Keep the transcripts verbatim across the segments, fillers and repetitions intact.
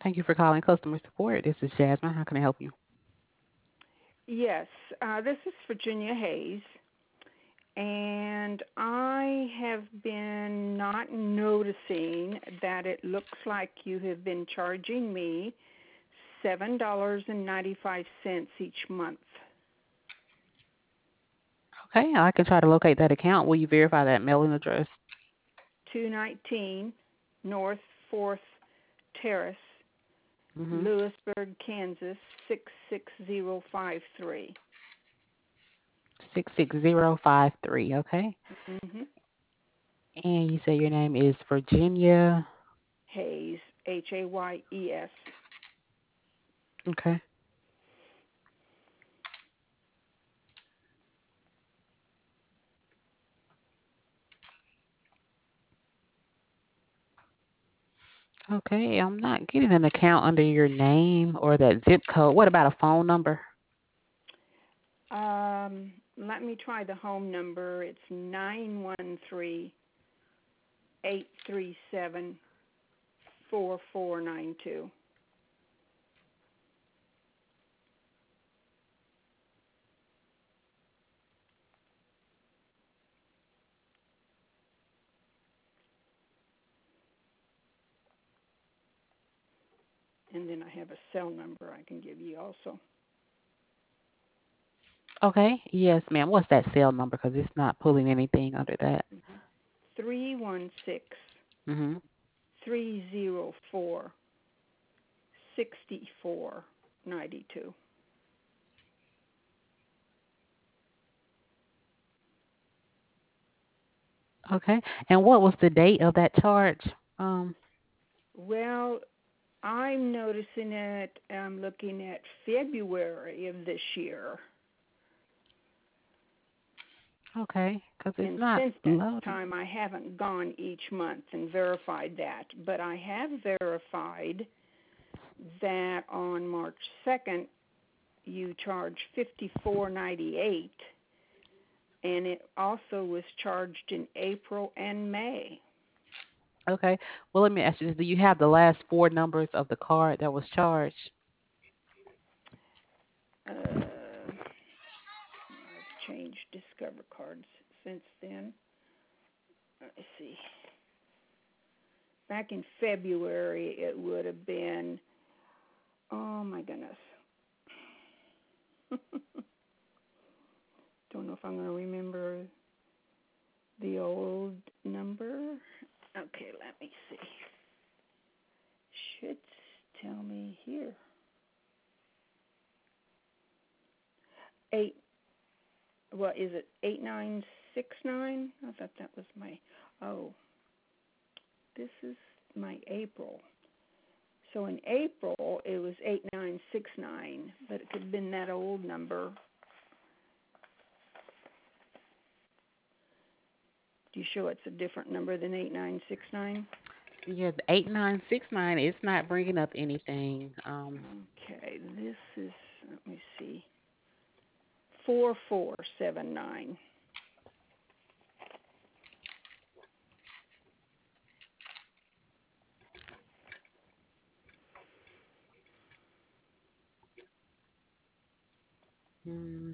Thank you for calling customer support. This is Jasmine. How can I help you? Yes, uh, this is Virginia Hayes, and I have been not noticing that it looks like you have been charging me seven dollars and ninety-five cents each month. Okay, I can try to locate that account. Will you verify that mailing address? two nineteen North Fourth Terrace, Mm-hmm. Lewisburg, Kansas six six zero five three. six six zero five three. Okay. Mm-hmm. And you say your name is Virginia. Hayes, H A Y E S. Okay. Okay, I'm not getting an account under your name or that zip code. What about a phone number? Um, let me try the home number. It's nine one three eight three seven four four nine two. And then I have a cell number I can give you also. Okay. Yes, ma'am. What's that cell number? Because it's not pulling anything under that. Mm-hmm. three one six Mm-hmm. three zero four six four nine two. Okay. And what was the date of that charge? Um. Well, I'm noticing it. I'm looking at February of this year. Okay. Because it's And not since that loading. time, I haven't gone each month and verified that, but I have verified that on March second you charged fifty-four ninety-eight, and it also was charged in April and May. Okay. Well, let me ask you this. Do you have the last four numbers of the card that was charged? Uh, I've changed Discover cards since then. Let me see. Back in February, it would have been, oh my goodness. Don't know if I'm going to remember the old number. Okay, let me see. Should tell me here. Eight. What is it? Eight nine six nine. I thought that was my. Oh, this is my April. So in April it was eight nine six nine, but it could have been that old number. Do you show it's a different number than eight nine six nine? Yeah, the eight nine six nine. It's not bringing up anything. Um. Okay, this is. Let me see. Four four seven nine. mm,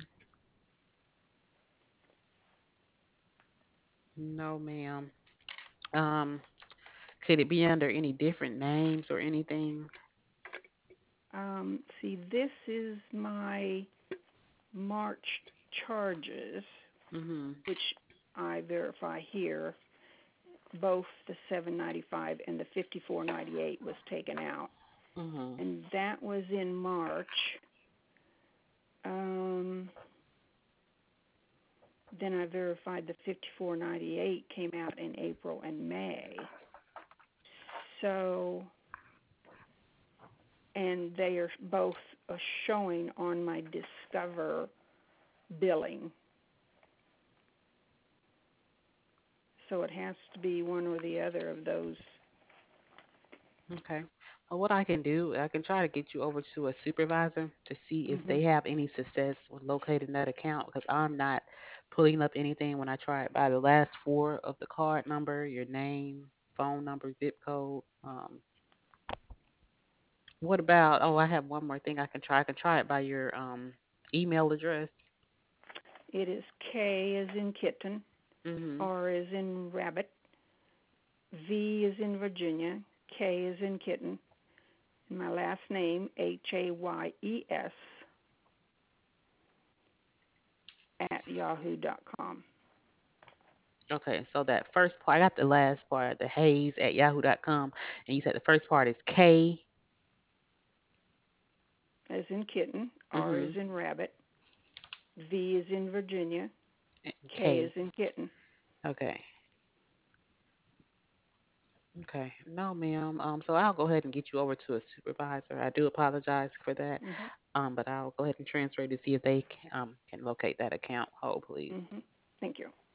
no, ma'am. Um. Could it be under any different names or anything? Um, see, this is my March charges, Mhm. which I verify here. Both the seven ninety-five and the fifty-four ninety-eight was taken out, Mhm. and that was in March. Um, then I verified the fifty-four ninety-eight came out in April and May. So, and they are both uh, showing on my Discover billing. So it has to be one or the other of those. Okay. Well, what I can do, I can try to get you over to a supervisor to see if Mhm. they have any success with locating that account because I'm not pulling up anything when I try it by the last four of the card number, your name, phone number, zip code. Um, What about, oh, I have one more thing I can try. I can try it by your um email address. It is K as in kitten, Mhm. R as in rabbit, V as in Virginia, K as in kitten, and my last name, H A Y E S, at yahoo dot com. Okay, so that first part, I got the last part, the Hayes at yahoo dot com, and you said the first part is K. As in kitten, R as Mhm. in rabbit, V as in Virginia, And K as K. in kitten. Okay. Okay. No, ma'am. Um, so I'll go ahead and get you over to a supervisor. I do apologize for that. Mhm. Um, but I'll go ahead and transfer you to see if they can, um can locate that account. Hold, please. Mhm. Thank you.